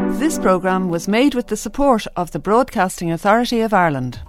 This programme was made with the support of the Broadcasting Authority of Ireland.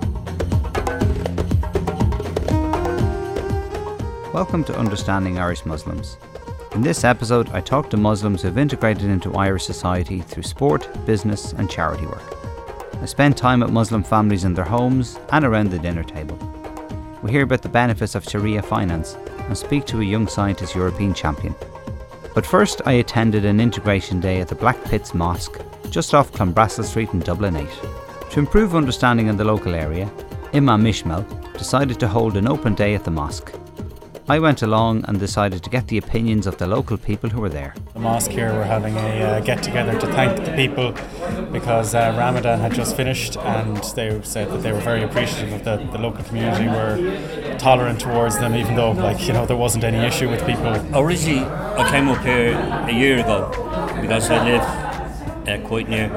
Welcome to Understanding Irish Muslims. In this episode, I talk to Muslims who have integrated into Irish society through sport, business and charity work. I spend time at Muslim families in their homes and around the dinner table. We hear about the benefits of Sharia finance and speak to a young scientist European champion. But first, I attended an integration day at the Black Pits Mosque, just off Clonbrassil Street in Dublin 8. To improve understanding in the local area, Imam Ishmael decided to hold an open day at the mosque. I went along and decided to get the opinions of the local people who were there. The mosque here, we're having a get-together to thank the people because Ramadan had just finished, and they said that they were very appreciative of the local community. Were tolerant towards them, even though there wasn't any issue with people. Originally, I came up here a year ago because I live quite near,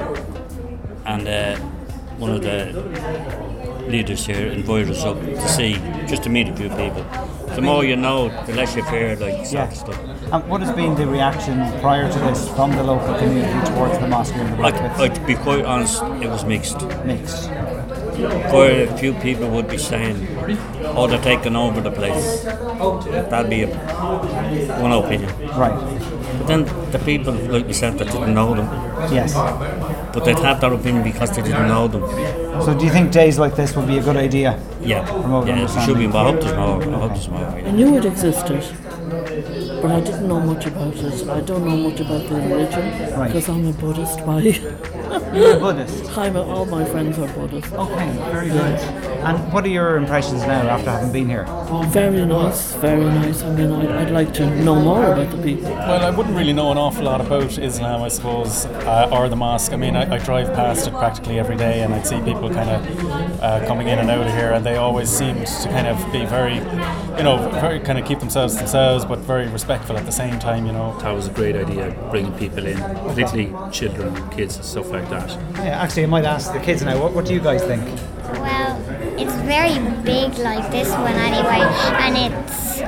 and one of the leaders here invited us up to meet a few people. The more you know, the less you fear, sort of stuff. And what has been the reaction prior to this from the local community towards the mosque in the Black Pits? To be quite honest, it was mixed. Mixed. Quite a few people would be saying, "Oh, they're taking over the place." That'd be one opinion. Right. But then the people, like we said, that didn't know them. Yes. But they'd have that opinion because they didn't know them. So do you think days like this would be a good idea? Yeah, it should be, but I hope there's more. I knew it existed, but I didn't know much about it. I don't know much about the religion, because I'm a Buddhist. You're a Buddhist? All my friends are Buddhist. Okay, very good. And what are your impressions now after having been here? Very nice, very nice. I mean, I'd like to know more about the people. Well, I wouldn't really know an awful lot about Islam, I suppose, or the mosque. I mean, I drive past it practically every day, and I'd see people kind of coming in and out of here, and they always seemed to kind of be very kind of keep themselves, but very respectful at the same time, That was a great idea, bringing people in, particularly children, kids and stuff like that. Yeah, actually I might ask the kids now, what do you guys think? Well, it's very big like this one anyway, and it's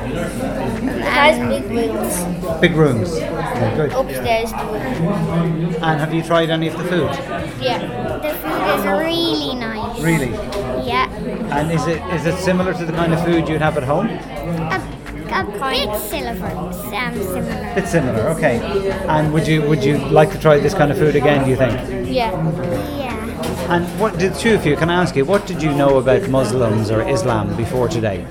big rooms. Big rooms? Yeah, good. Upstairs. And have you tried any of the food? Yeah. The food is really nice. Really? Yeah. And is it similar to the kind of food you'd have at home? A bit similar. Bit similar, okay. And would you like to try this kind of food again, do you think? Yeah. And what did two of you, can I ask you, what did you know about Muslims or Islam before today?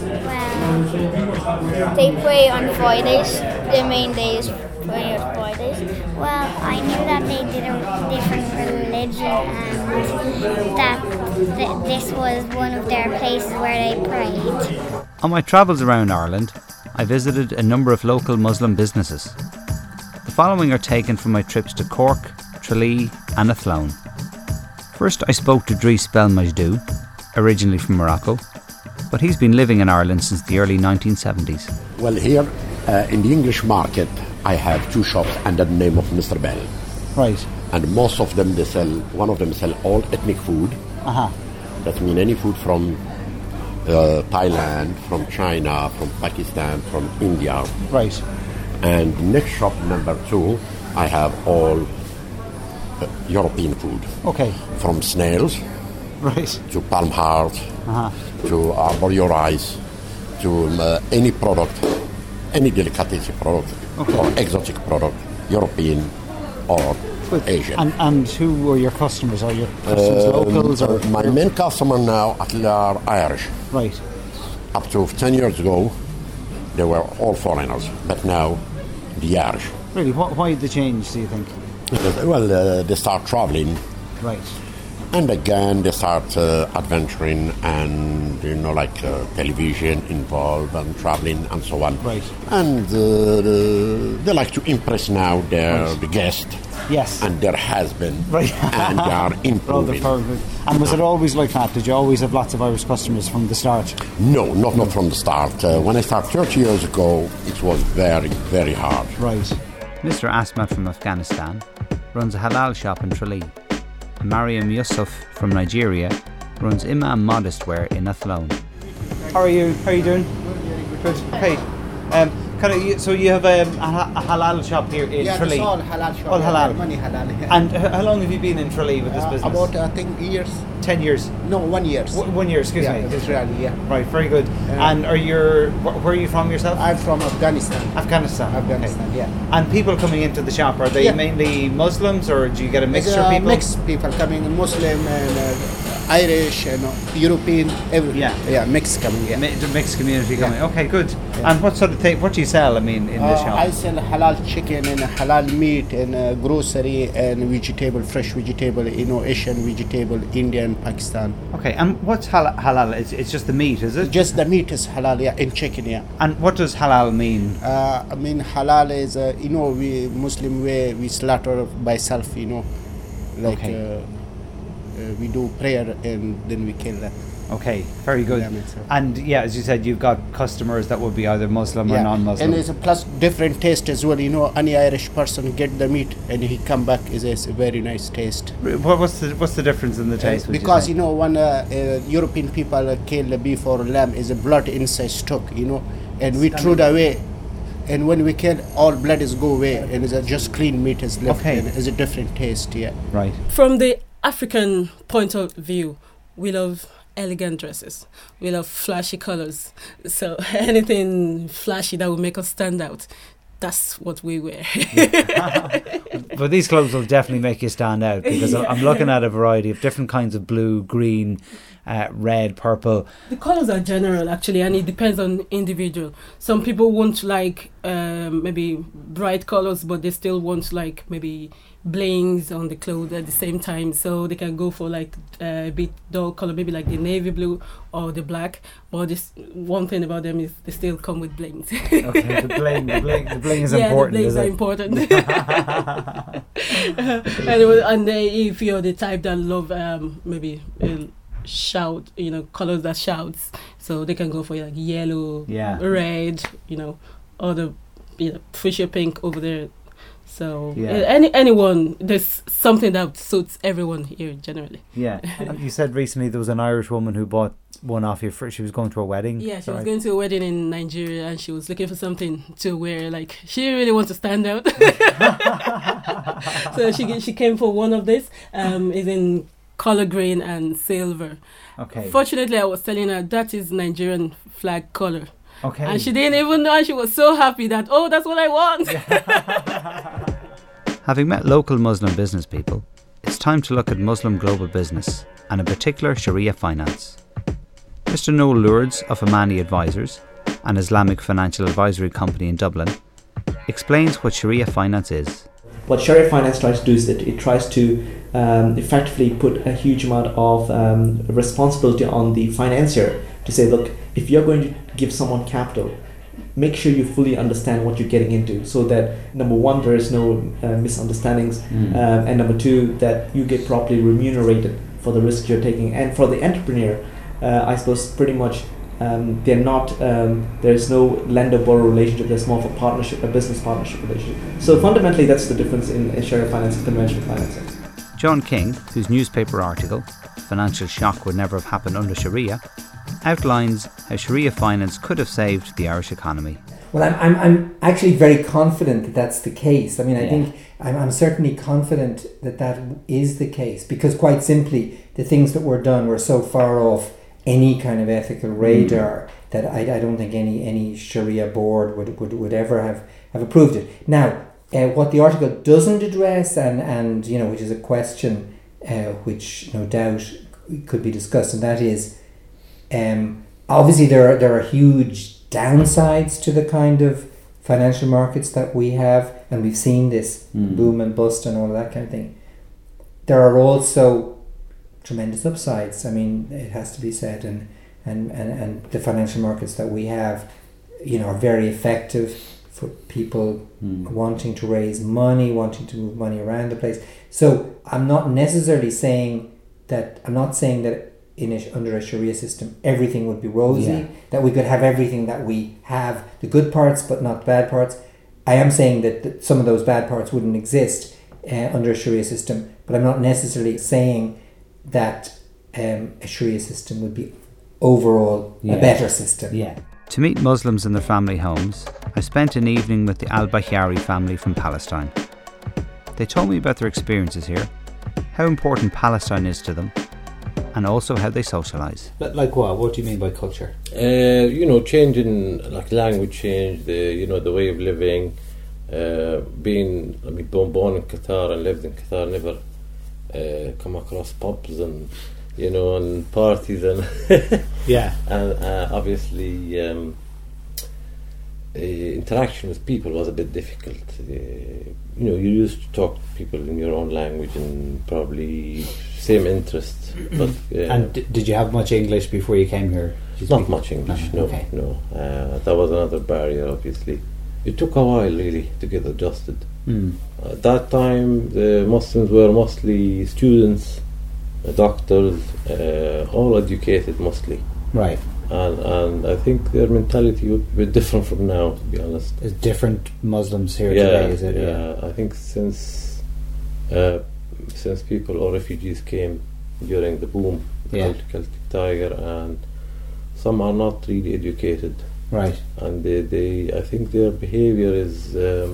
Well, they pray on Fridays. Their main day is pray on Fridays. Well, I knew that they did a different religion, and that this was one of their places where they prayed. On my travels around Ireland, I visited a number of local Muslim businesses. The following are taken from my trips to Cork, Tralee and Athlone. First, I spoke to Dries Belmajdu, originally from Morocco, but he's been living in Ireland since the early 1970s. Well, here in the English market, I have two shops under the name of Mr. Bell. Right. And most of them, one of them sell all ethnic food. Uh-huh. That means any food from Thailand, from China, from Pakistan, from India. Right. And next shop, number 2, I have all European food. Okay. From snails, right, to palm heart, to arborio rice, to any product, any delicatessen product, or exotic product, European or Asian. And who were your customers? Are your customers locals? Or my main customer now are Irish. Right. Up to 10 years ago, they were all foreigners, but now the Irish. Really? Why the change, do you think? Well, they start traveling. Right. And again, they start adventuring and, television involved and traveling and so on. Right. And they like to impress now the guest. Yes. And their husband. Right. And they are improving. And was it always like that? Did you always have lots of Irish customers from the start? No, not from the start. When I started 30 years ago, it was very, very hard. Right. Mr. Asmat from Afghanistan runs a halal shop in Tralee. And Mariam Yusuf from Nigeria runs Imam Modest Wear in Athlone. How are you? How are you doing? Good. Okay. So you have a halal shop here in Tralee? Yeah, it's all halal shop. All halal. Money halal. Yeah. And how long have you been in Tralee with this business? About, I think, years. 10 years? No, 1 year. 1 year, excuse me. Israeli, yeah. Right, very good. And where are you from yourself? I'm from Afghanistan. Afghanistan, okay. Yeah. And people coming into the shop, are they mainly Muslims, or do you get a mixture of people? Mixed people coming, Muslim and Irish and European, everything. Yeah, mixed coming. Yeah. Mixed community coming. Okay, good. Yeah. And what sort of thing? What do you sell? I mean, in this shop? I sell halal chicken and halal meat and grocery and vegetable, fresh vegetable, Asian vegetable, Indian, Pakistan. Okay, and what's halal? It's just the meat, is it? Just the meat is halal, yeah, and chicken, yeah. And what does halal mean? I mean, halal is, we Muslim way, we slaughter by self, like we do prayer and then we kill that. Okay, very good. And as you said, you've got customers that would be either Muslim or non-Muslim. And it's a plus different taste as well. Any Irish person get the meat and he come back is a very nice taste. What's the difference in the taste? Because when European people kill the beef or lamb, is a blood inside stuck, and we threw it away. And when we kill, all blood is go away, and it's just clean meat is left. Okay. And it's a different taste, yeah. Right. From the African point of view, we love elegant dresses. We love flashy colors. So anything flashy that will make us stand out, that's what we wear. But these clothes will definitely make you stand out, because I'm looking at a variety of different kinds of blue, green, red, purple. The colors are general actually, and it depends on individual. Some people want like maybe bright colors, but they still want like maybe blings on the clothes at the same time, so they can go for like a bit dull color, maybe like the navy blue or the black. But this one thing about them is they still come with blings. Okay, the bling is important. Yeah, the blings are important. Anyway, and if you're the type that love maybe shout, colors that shouts, so they can go for like yellow, red, or the fuchsia pink over there. So anyone, there's something that suits everyone here generally. Yeah. You said recently there was an Irish woman who bought one off you. She was going to a wedding. Yeah, she was going to a wedding in Nigeria, and she was looking for something to wear. Like, she really wants to stand out. So she came for one of this. It's in color green and silver. Okay. Fortunately, I was telling her that is Nigerian flag color. Okay. And she didn't even know, and she was so happy that, that's what I want. Having met local Muslim business people, it's time to look at Muslim global business, and in particular Sharia finance. Mr. Noel Lourdes of Amani Advisors, an Islamic financial advisory company in Dublin, explains what Sharia finance is. What Sharia finance tries to do is that it tries to effectively put a huge amount of responsibility on the financier to say, look, if you're going to give someone capital, make sure you fully understand what you're getting into, so that number one, there is no misunderstandings, and number two, that you get properly remunerated for the risk you're taking. And for the entrepreneur, I suppose pretty much they're not, there's no lender-borrower relationship, there's more of a partnership, a business partnership relationship. So fundamentally that's the difference in Sharia finance and conventional financing. John King, whose newspaper article, Financial Shock Would Never Have Happened Under Sharia, outlines how Sharia finance could have saved the Irish economy. Well, I'm actually very confident that that's the case. I mean, I think I'm certainly confident that that is the case, because quite simply the things that were done were so far off any kind of ethical radar that I don't think any Sharia board would ever have approved it. Now, what the article doesn't address, and which is a question which no doubt could be discussed, and that is, obviously there are huge downsides to the kind of financial markets that we have, and we've seen this boom and bust and all of that kind of thing. There are also tremendous upsides. I mean, it has to be said, and the financial markets that we have, are very effective for people wanting to raise money, wanting to move money around the place. So I'm not necessarily saying that. I'm not saying that under a Sharia system everything would be rosy, that we could have everything that we have, the good parts but not the bad parts. I am saying that some of those bad parts wouldn't exist under a Sharia system, but I'm not necessarily saying that a Sharia system would be overall a better system. Yeah. To meet Muslims in their family homes, I spent an evening with the al-Bahyari family from Palestine. They told me about their experiences here, how important Palestine is to them, and also how they socialise. Like what? What do you mean by culture? Changing, like language change, the way of living. Born in Qatar and lived in Qatar, never come across pubs and and parties and yeah, and obviously interaction with people was a bit difficult. You used to talk to people in your own language and probably same interests. But and did you have much English before you came here? Not much English. No. That was another barrier. Obviously, it took a while really to get adjusted. At that time, the Muslims were mostly students, doctors, all educated mostly. Right. And I think their mentality would be different from now, to be honest. There's different Muslims here today, is it? Yeah, I think since people or refugees came during the boom, the Celtic Tiger, and some are not really educated. Right. And I think their behaviour is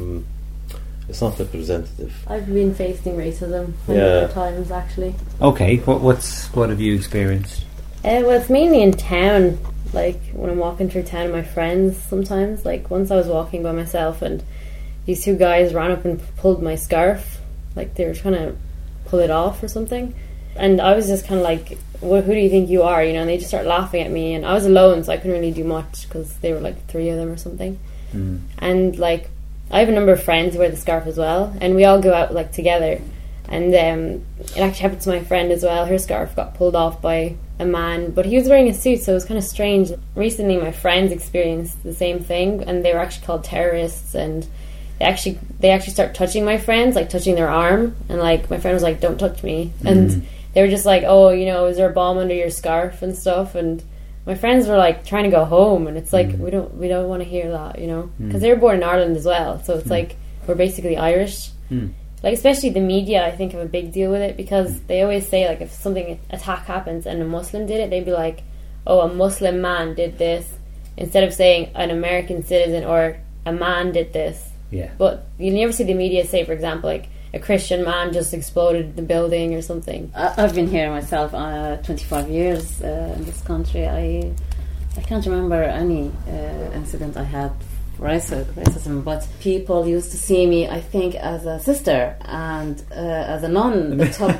it's not representative. I've been facing racism many times actually. Okay, what have you experienced? Well, it's mainly in town. Like when I'm walking through town with my friends sometimes. Like once I was walking by myself and these two guys ran up and pulled my scarf. Like they were trying to pull it off or something. And I was just kind of like, who do you think you are? And they just started laughing at me. And I was alone, so I couldn't really do much because they were like 3 of them or something. And like I have a number of friends who wear the scarf as well. And we all go out like together. And it actually happened to my friend as well. Her scarf got pulled off by a man, but he was wearing a suit, so it was kind of strange. Recently my friends experienced the same thing, and they were actually called terrorists, and they actually start touching my friends, like touching their arm, and like my friend was like, don't touch me, and they were just like, oh, is there a bomb under your scarf and stuff, and my friends were like trying to go home, and it's like we don't want to hear that, because they were born in Ireland as well, so it's like we're basically Irish. Like especially the media, I think, have a big deal with it, because they always say like if something attack happens and a Muslim did it, they'd be like, oh, a Muslim man did this, instead of saying an American citizen or a man did this. Yeah. But you never see the media say, for example, like a Christian man just exploded the building or something. I've been here myself 25 years in this country. I can't remember any incident I had racism, but people used to see me, I think, as a sister and as a nun,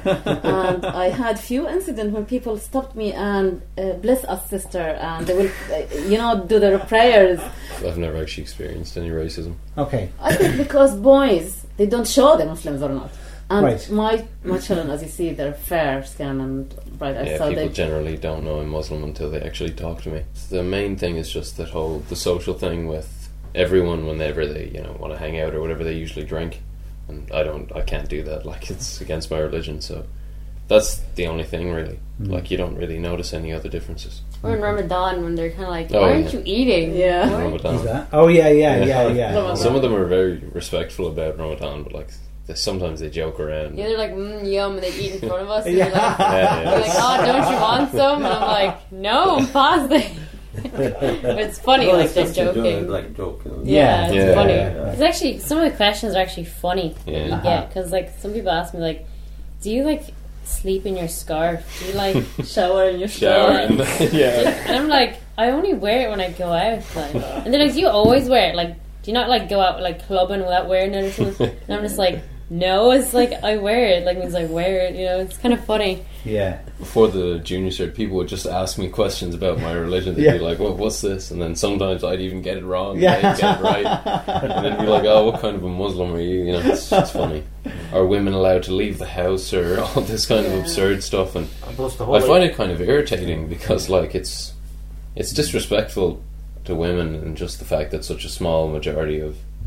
and I had few incidents when people stopped me and bless us sister, and they will do their prayers. I've never actually experienced any racism. Okay. I think because boys, they don't show they're Muslims or not. And right. my children, as you see, they're fair skin and bright eyes. Yeah, so people generally don't know I'm Muslim until they actually talk to me. The main thing is just the social thing with everyone. Whenever they want to hang out or whatever, they usually drink, and I can't do that. Like, it's against my religion, so that's the only thing really. Like, you don't really notice any other differences. Or in Ramadan when they're kind of like, why aren't you eating? Yeah. Ramadan. Is that? Oh yeah. Some of them are very respectful about Ramadan, but like sometimes they joke around. Yeah, they're like, yum, and they eat in front of us. And Yeah. They're like, oh, don't you want some? And I'm like, no, I'm fasting. But it's funny, like they're joking. Yeah, it's funny. It's actually, some of the questions are actually funny that you get, because like some people ask me like, do you like sleep in your scarf? Do you like shower in your scarf? And I'm like, I only wear it when I go out. Like, and they're like, do you always wear it? Like, do you not like go out like clubbing without wearing it or something? And I'm just like, no, it's like I wear it. Like, means I wear it. It's kind of funny. Yeah. Before the junior cert, people would just ask me questions about my religion. They'd be like, "Well, what's this?" And then sometimes I'd even get it wrong. Yeah. They'd get it right. And then be like, "Oh, what kind of a Muslim are you?" It's funny. Are women allowed to leave the house, or all this kind of absurd stuff? And I find it kind of irritating, because like it's disrespectful to women, and just the fact that such a small minority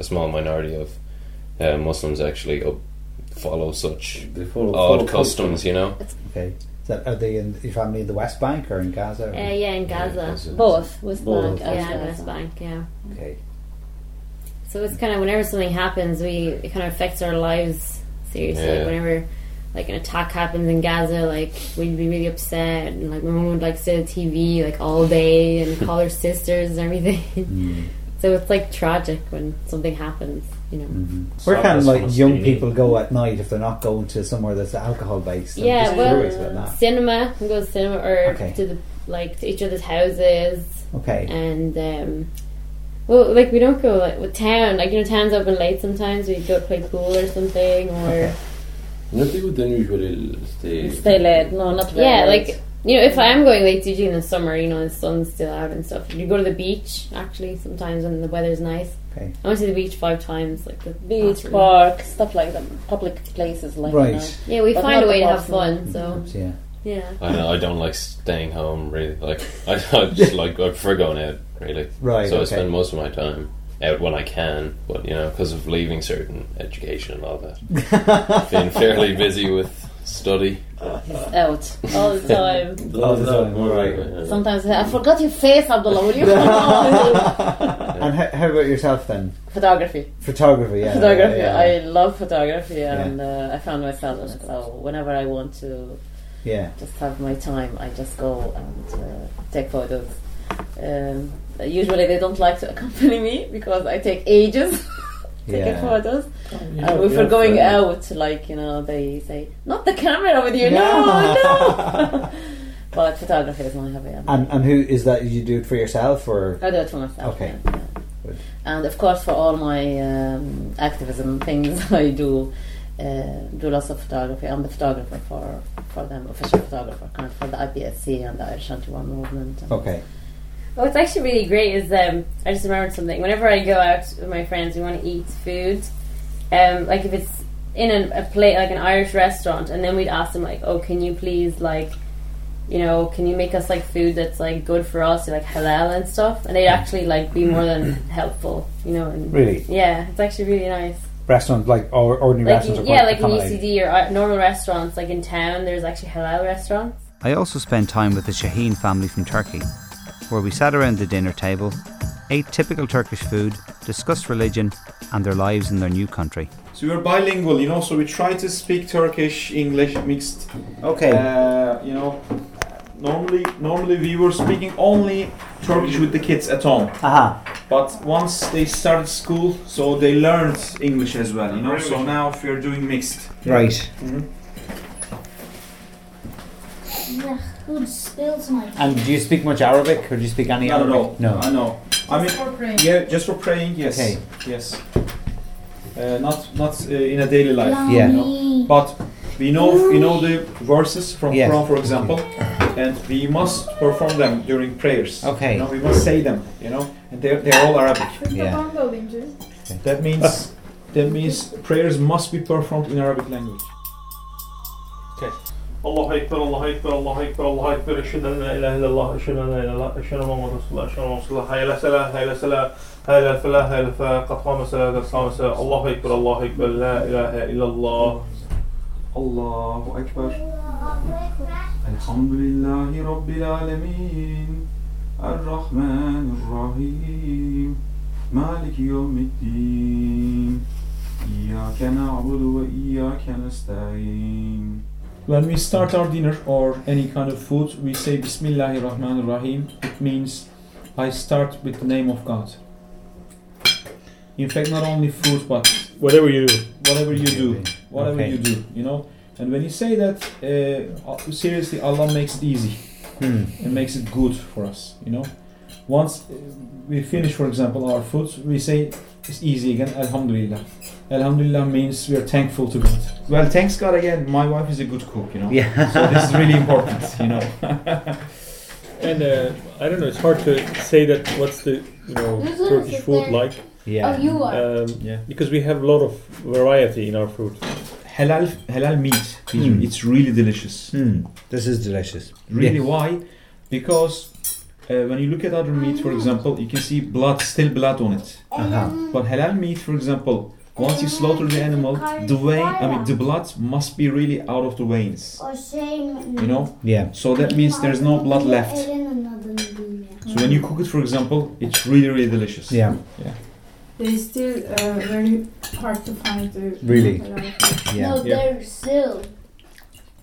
of Muslims actually follow such odd customs, Okay. Are they in your family in the West Bank or in Gaza? Yeah, in Gaza. Both. West Bank. Yeah, West Bank, yeah. Okay. So it's kind of, whenever something happens, it kind of affects our lives seriously. Yeah. Whenever, like an attack happens in Gaza, like we'd be really upset, and like my mum would like sit at TV like all day and call her sisters and everything. So it's like tragic when something happens, you know. Where can like young people go at night if they're not going to somewhere that's alcohol based? Yeah, well, cinema. We go to cinema or to each other's houses. Okay. And well, like we don't go like with town. Like, you know, town's open late sometimes. We go play pool or something, or. Nothing would then usually stay late. No, not very late. Like, you know, if I am going late, it's usually in the summer, you know, the sun's still out and stuff. You go to the beach, actually, sometimes when the weather's nice. Okay. I went to the beach 5 times, like the beach, park, stuff like that, public places like that. You know. Yeah, we find a way to have fun, so. Yeah. I don't like staying home, really. Like, I just I prefer going out, really. Right, So I spend most of my time out when I can, but, you know, because of leaving certain education and all that. Being fairly busy with study. He's out all the time. All the time, alright. Sometimes I forgot your face, Abdullah, will you? And how about yourself then? Photography, yeah. Photography. Yeah. I love photography, and I found myself, so whenever I want to just have my time, I just go and take photos. Usually they don't like to accompany me because I take ages taking photos. If we're going out, like, you know, they say, not the camera with you, no. But photography is my hobby. And who is that? You do it for yourself, or? I do it for myself. Okay. Yeah. And of course, for all my activism things, I do lots of photography. I'm the photographer for them, official photographer, kind of for the IPSC and the Irish Anti-War movement. Okay. What's actually really great is I just remembered something. Whenever I go out with my friends, we want to eat food. Like if it's in a plate, like an Irish restaurant, and then we'd ask them like, "Oh, can you please, like, you know, can you make us like food that's like good for us, like halal and stuff?" And they'd actually like be more than helpful, you know. And really? Yeah, it's actually really nice. Restaurants, like ordinary restaurants, like in UCD or normal restaurants, like in town, there's actually halal restaurants. I also spent time with the Shaheen family from Turkey, where we sat around the dinner table, ate typical Turkish food, discussed religion and their lives in their new country. So we were bilingual, you know, so we try to speak Turkish, English mixed. Okay. You know, normally we were speaking only Turkish with the kids at home. But once they started school, so they learned English as well, you know, so now we're doing mixed. Right. And do you speak much Arabic, or do you speak any Arabic? No. I mean, yeah, just for praying, yes. Okay. Yes. Not in a daily life. Yeah. You know? But we know the verses from Quran, for example, and we must perform them during prayers. Okay. You know, we must say them, you know, and they're all Arabic. Yeah. That means prayers must be performed in Arabic language. Okay. الله أكبر الله أكبر الله أكبر الله أكبر أشهد أن لا إله إلا الله أشهد أن لا إله إلا الله أشهد أن محمدا رسول الله أشهد أن رسول الله حي على الصلاة حي على الصلاة حي على الفلاح حي على الفلاح قد قام الصلاة قد قام الصلاة الله أكبر الله أكبر لا إله إلا الله الله أكبر الحمد لله رب العالمين الرحمن الرحيم مالك يوم الدين إياك نعبد وإياك نستعين. When we start our dinner or any kind of food, we say Bismillahir Rahmanir Rahim. It means I start with the name of God. In fact, not only food, but whatever you do, you do, you know. And when you say that, seriously, Allah makes it easy and makes it good for us, you know. Once we finish, for example, our food, we say it's easy again. Alhamdulillah. Alhamdulillah means we are thankful to God. Well, thanks God again. My wife is a good cook, you know. Yeah. So this is really important, you know. And I don't know. It's hard to say that. What's the Turkish food like? Yeah. Oh, you are. Because we have a lot of variety in our food. Halal meat. It's really delicious. This is delicious. Really? Why? Because when you look at other meat, for example, you can see still blood on it. But halal meat, for example, once you slaughter the animal, the blood must be really out of the veins. You know? Yeah. So that means there's no blood left. So when you cook it, for example, it's really, really delicious. Yeah. They're still very hard to find. Really? No, they're still.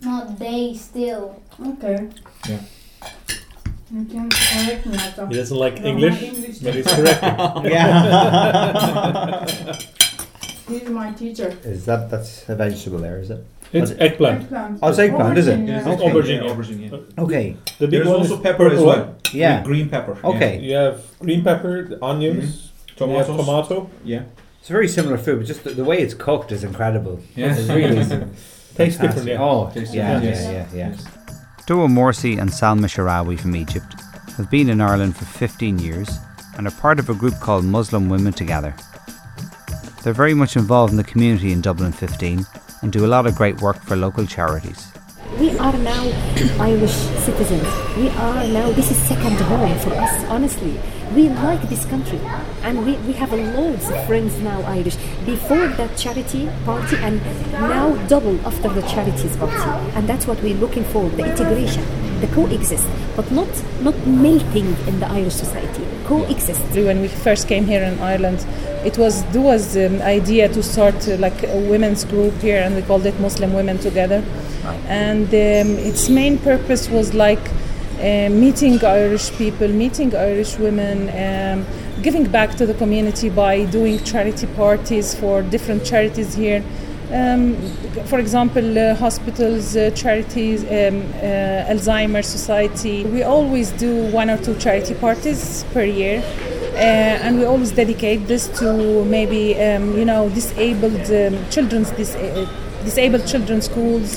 Not they, still. Okay. Yeah. You can correct me. He doesn't like English, but he's correcting. Yeah. He's my teacher. That's a vegetable there, is it? It's eggplant. Oh, it's eggplant, is it? Aubergine, yeah. Okay. Aubergine, yeah. Okay. The big There's one also is pepper as purple well. one. Yeah. Green pepper. Okay. You have green pepper, the onions, you have tomato. Yeah. It's a very similar food, but just the way it's cooked is incredible. Yeah. It's really Tastes different, yeah. Oh, Tastes yeah. different, Dua Morsi and Salma Sharawi from Egypt have been in Ireland for 15 years and are part of a group called Muslim Women Together. They're very much involved in the community in Dublin 15 and do a lot of great work for local charities. We are now Irish citizens. This is second home for us, honestly. We like this country and we have loads of friends now Irish. Before that charity party and now double after the charities party. And that's what we're looking for, the integration, the coexist, but not melting in the Irish society, coexist. When we first came here in Ireland, it was Dua's idea to start like a women's group here, and we called it Muslim Women Together. And its main purpose was like meeting Irish people, meeting Irish women, giving back to the community by doing charity parties for different charities here. For example, hospitals, charities, Alzheimer's Society. We always do 1 or 2 charity parties per year. And we always dedicate this to maybe, disabled children's schools,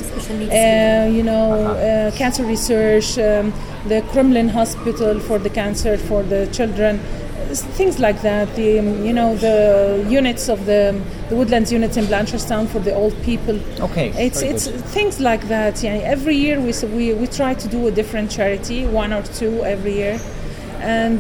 cancer research, the Crumlin Hospital for the cancer for the children, things like that. The units of the Woodlands units in Blanchardstown for the old people. Okay, it's things like that. Yeah, every year we try to do a different charity, 1 or 2 every year, and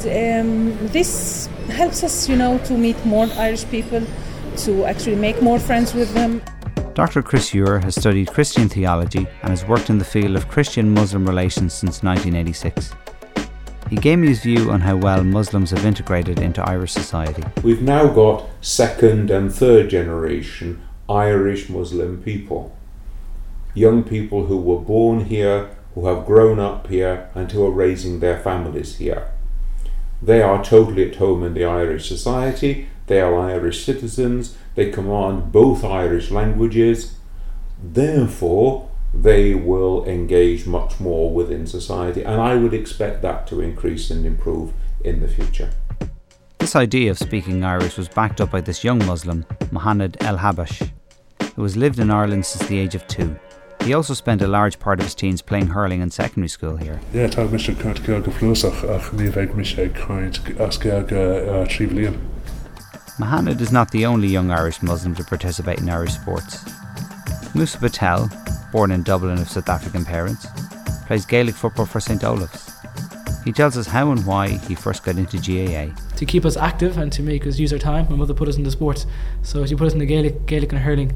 this helps us, to meet more Irish people, to actually make more friends with them. Dr. Chris Ure has studied Christian theology and has worked in the field of Christian-Muslim relations since 1986. He gave me his view on how well Muslims have integrated into Irish society. We've now got second and third generation Irish Muslim people. Young people who were born here, who have grown up here, and who are raising their families here. They are totally at home in the Irish society. They are Irish citizens. They command both Irish languages. Therefore, they will engage much more within society, and I would expect that to increase and improve in the future. This idea of speaking Irish was backed up by this young Muslim, Mohammed El Habash, who has lived in Ireland since the age of 2. He also spent a large part of his teens playing hurling in secondary school here. Yeah, tá Mr. Cartgelga Flusach, ach ní bheith mi sé caint as gelga Trivlian. Mohammed is not the only young Irish Muslim to participate in Irish sports. Musa Patel, born in Dublin of South African parents, plays Gaelic football for St. Olaf's. He tells us how and why he first got into GAA. To keep us active and to make us use our time, my mother put us into sports. So she put us into Gaelic and hurling.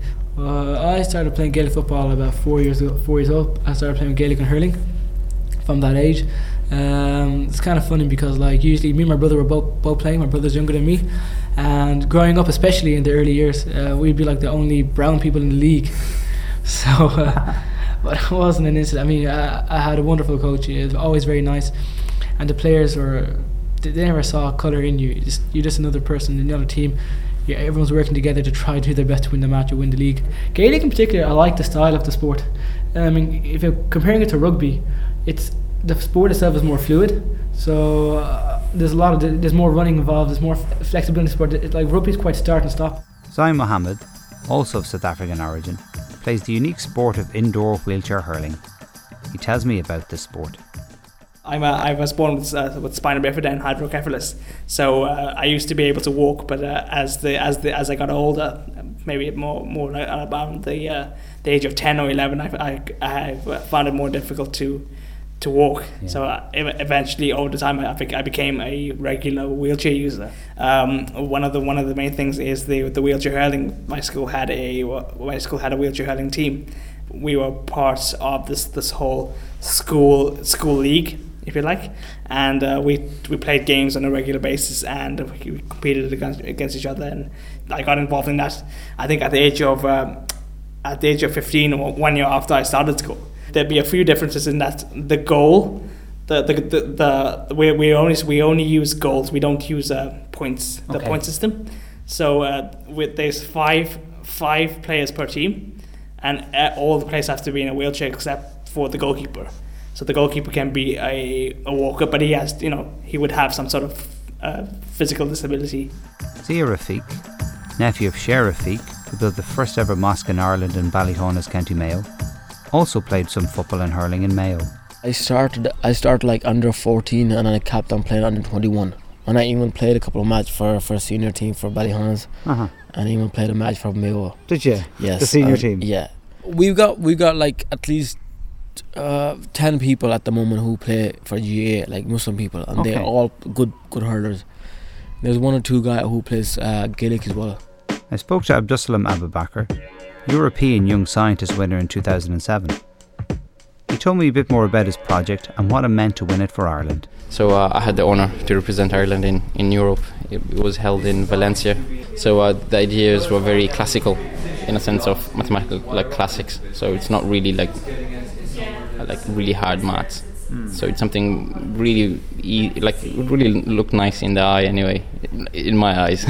I started playing Gaelic football about 4 years old. I started playing Gaelic and hurling from that age. It's kind of funny because usually me and my brother were both playing. My brother's younger than me. And growing up, especially in the early years, we'd be like the only brown people in the league. So, but it wasn't an incident. I mean, I had a wonderful coach. He was always very nice. And the players they never saw colour in you. You're just another person in the other team. Yeah, everyone's working together to try to do their best to win the match or win the league. Gaelic in particular, I like the style of the sport. I mean, if you're comparing it to rugby, the sport itself is more fluid. So there's more running involved. There's more flexibility in the sport. Like rugby is quite start and stop. Zayn Mohammed, also of South African origin, plays the unique sport of indoor wheelchair hurling. He tells me about this sport. I was born with spinal bifida and hydrocephalus, so I used to be able to walk. But as I got older, maybe more about the age of 10 or 11, I found it more difficult to walk. Yeah. So eventually, over the time, I became a regular wheelchair user. One of the main things is the wheelchair hurling. My school had a wheelchair hurling team. We were part of this whole school league, if you like, and we played games on a regular basis, and we competed against each other, and I got involved in that. I think at the age of 15, or 1 year after I started school. There'd be a few differences in that the goal, we only use goals. We don't use points. The point system. So there's five players per team, and all the players have to be in a wheelchair except for the goalkeeper. So the goalkeeper can be a walker, but he has, he would have some sort of physical disability. Zia Rafiq, nephew of Cher Rafiq, who built the first ever mosque in Ireland in Ballyhonus, County Mayo, also played some football and hurling in Mayo. I started like under 14 and I kept on playing under 21. And I even played a couple of matches for a senior team for Ballyhonus. And even played a match for Mayo. Did you? Yes. The senior team? Yeah. We've got like at least 10 people at the moment who play for GAA, like Muslim people, and they're all good hurlers. There's one or two guys who plays Gaelic as well. I spoke to Abdussalam Abubakar, European Young Scientist winner in 2007. He told me a bit more about his project and what it meant to win it for Ireland. So I had the honour to represent Ireland in Europe. It was held in Valencia. So the ideas were very classical, in a sense of mathematical, like classics. So it's not really like really hard maths. So it's something really really looked nice in the eye anyway, in my eyes.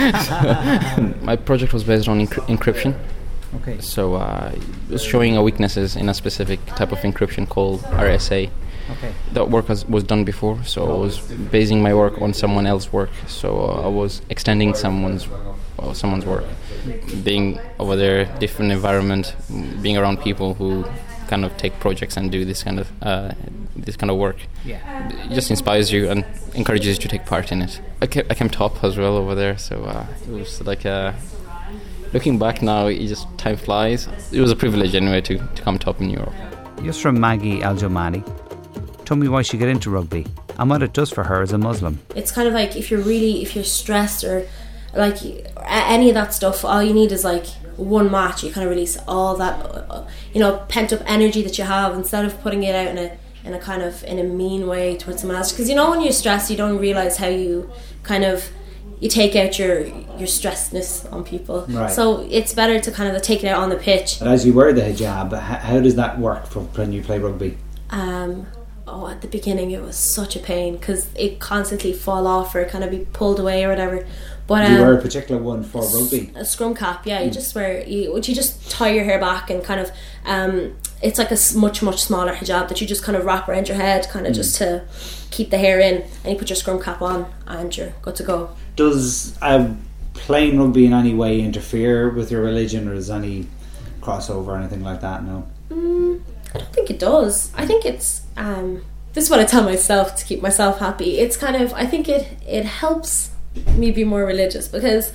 So my project was based on encryption. Okay. So it was showing weaknesses in a specific type of encryption called RSA. Okay. That work was done before, so I was basing my work on someone else's work. So I was extending someone's work, being over there, different environment, being around people who kind of take projects and do this kind of work. Yeah. It just inspires you and encourages you to take part in it. I came top as well over there, so it was like looking back now, time flies. It was a privilege anyway to come top in Europe. Yusra Maggie Al-Jomani told me why she got into rugby and what it does for her as a Muslim. It's kind of like if you're stressed or like any of that stuff, all you need is like one match. You kind of release all that pent up energy that you have, instead of putting it out in a mean way towards someone else. Because when you're stressed, you don't realise how you you take out your stressedness on people. Right. So it's better to kind of take it out on the pitch. But as you wear the hijab, how does that work for when you play rugby? At the beginning it was such a pain because it constantly fall off or kind of be pulled away or whatever. But do you wear a particular one for rugby? A scrum cap, yeah. You just you just tie your hair back and kind of it's like a much smaller hijab that you just kind of wrap around your head, kind of just to keep the hair in, and you put your scrum cap on and you're good to go. Does playing rugby in any way interfere with your religion, or is any crossover or anything like that? No. I don't think it does. I think it's this is what I tell myself to keep myself happy. It's kind of, I think it helps me be more religious, because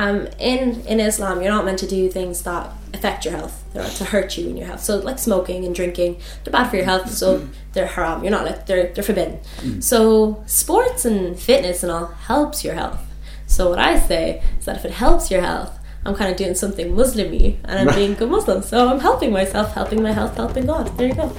in Islam you're not meant to do things that affect your health. They're not to hurt you in your health. So like smoking and drinking, they're bad for your health, so they're haram. You're not they're forbidden. So sports and fitness and all helps your health. So what I say is that if it helps your health, I'm kind of doing something Muslim-y, and I'm being a good Muslim. So I'm helping myself, helping my health, helping God. There you go.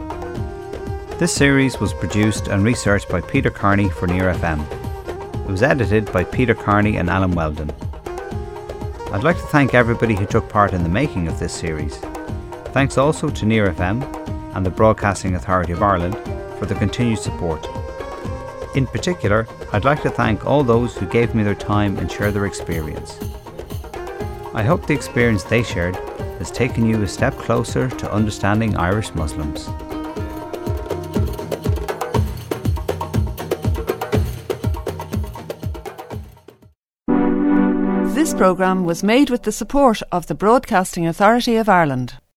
This series was produced and researched by Peter Carney for Near FM. It was edited by Peter Carney and Alan Weldon. I'd like to thank everybody who took part in the making of this series. Thanks also to Near FM and the Broadcasting Authority of Ireland for their continued support. In particular, I'd like to thank all those who gave me their time and shared their experience. I hope the experience they shared has taken you a step closer to understanding Irish Muslims. This programme was made with the support of the Broadcasting Authority of Ireland.